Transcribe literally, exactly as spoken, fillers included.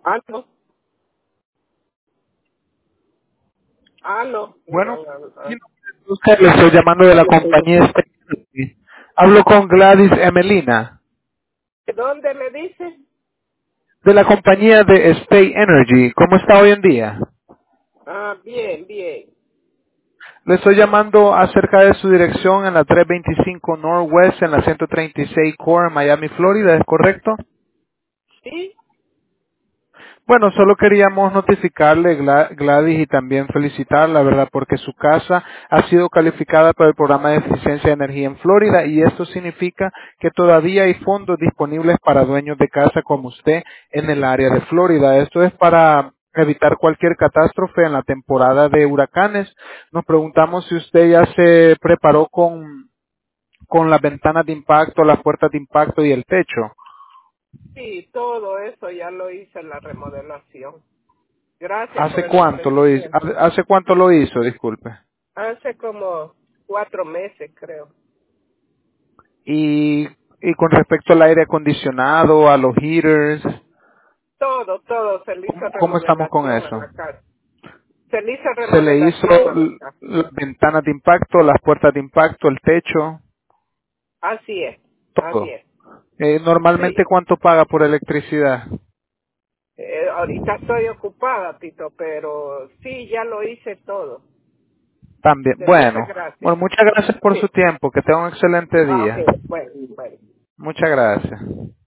Aló, aló. Bueno, Ah, mi ah, nombre es Oscar, le estoy llamando de la compañía Stay Energy. Hablo con Gladys Emelina, ¿Dónde me dice? de la compañía de Stay Energy. ¿Cómo está hoy en día? Ah, bien, bien. Le estoy llamando acerca de su dirección en la trescientos veinticinco Northwest en la ciento treinta y seis Core en Miami, Florida, ¿es correcto? ¿Sí? Bueno, solo queríamos notificarle, Gla- Gladys, y también felicitarla, ¿verdad? Porque su casa ha sido calificada por el programa de eficiencia de energía en Florida y esto significa que todavía hay fondos disponibles para dueños de casa como usted en el área de Florida. Esto es para evitar cualquier catástrofe en la temporada de huracanes. Nos preguntamos si usted ya se preparó con, con las ventanas de impacto, las puertas de impacto y el techo. Sí, todo eso ya lo hice en la remodelación. Gracias por ¿Hace el cuánto lo hizo? ofrecimiento. ¿Hace hace cuánto lo hizo? Disculpe. Hace como cuatro meses, creo. Y, y con respecto al aire acondicionado, a los heaters, Todo, todo. Se le hizo ¿cómo, cómo estamos con remodelación a eso? la casa. Se le hizo Se le hizo remodelación a la l- casa. las ventanas de impacto, las puertas de impacto, el techo, Así es, así todo. es. Eh, normalmente, Sí. ¿cuánto paga por electricidad? Eh, ahorita estoy ocupada, Tito, pero sí, ya lo hice todo. También. De muchas Bueno, bueno, gracias. muchas gracias por su Sí. tiempo. Que tenga un excelente Ah, día. ok, bueno, bueno. Muchas gracias.